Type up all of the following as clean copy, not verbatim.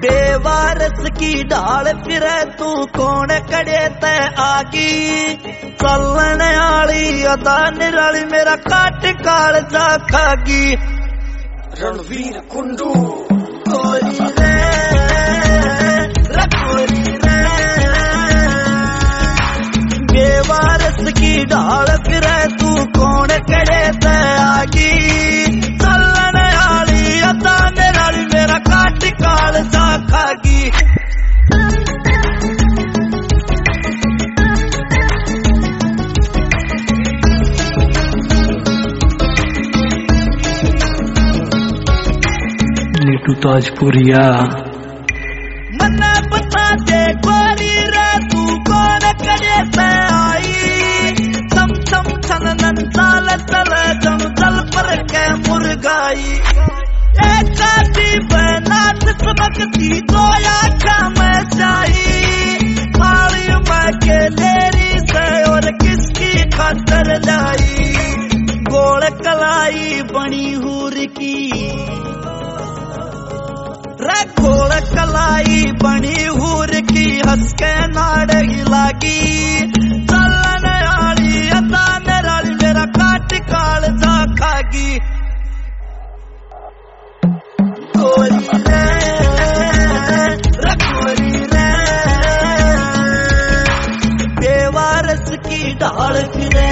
बेवारस की ढाल फिरे तू कौन कड़े ते आगी चलन आली अदा निराली मेरा काट काल जा खागी रणवीर कुंडू गोरी रे रखोरी रे बेवारस की ढाल फिरे तू कौन कड़े ते आगी चलन आली अदा निराली मेरा काट काल जा खागी नीटू ताजपुरिया मन्ना बता दे गोरी रे तू कौन करे पे आई सम सम छनन चाल चल जम जल पर के मुर्गाई एक काटी बनात सबकती दो आँखा में जाई माली में के लेरी से और किसकी खातर लाई गोल कलाई बनी हूर की गोल कलाई बनी हूर की हंस के नाड़गी लागी चलन आली अदा निराली मेरा काट काल जा खागी गोरी रे रखोरी रे बेवारस की ढाल फिरे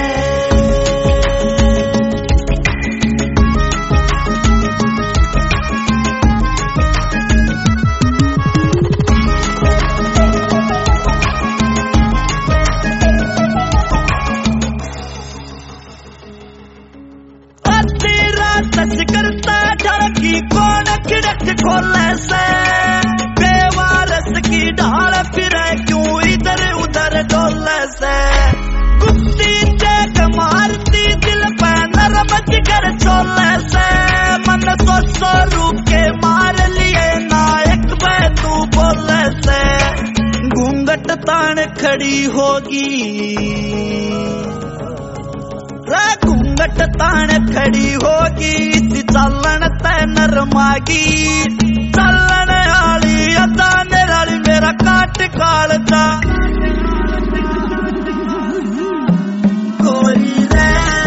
करता ढड़की कौन खिड़क खोले से बेवारस की ढाल फिरे क्यों इधर उधर डोले से गुप्ती देख मारती दिल पे नरम जिगर छोले से मन सो रूप के मार लिए नायक में तू बोले से घूंघट तान खड़ी होगी घूंघट तान खड़ी होगी चलन ते नरमागी चलन आली अदा निराली मेरा काट काल जा गोरी रे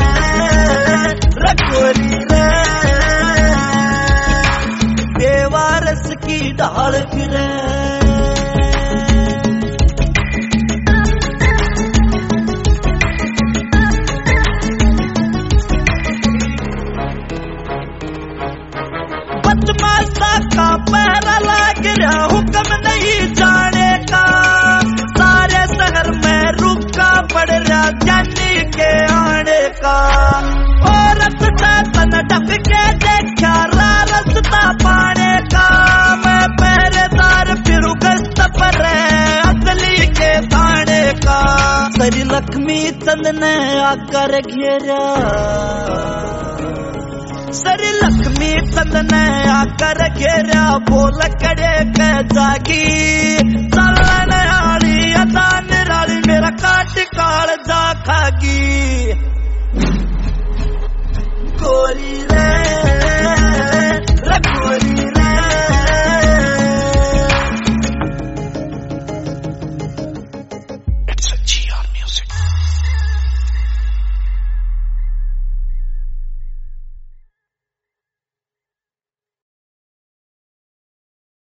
रखोरी रे बेवारस की ढाल फिरे बदमाशा का पहरा लग रहा हुक्म नहीं जाने का सारे शहर में रुका पड़ रहा जानी के आने का औरत तन ढक के देखा रास्ता पाने का मैं पहरेदार फिर गश्त पर असली के थाने का सरी लक्ष्मी चंद ने आकर घेरा सरी लक्ष्मी चंद ने आकर घेरा बोल कड़े के जागी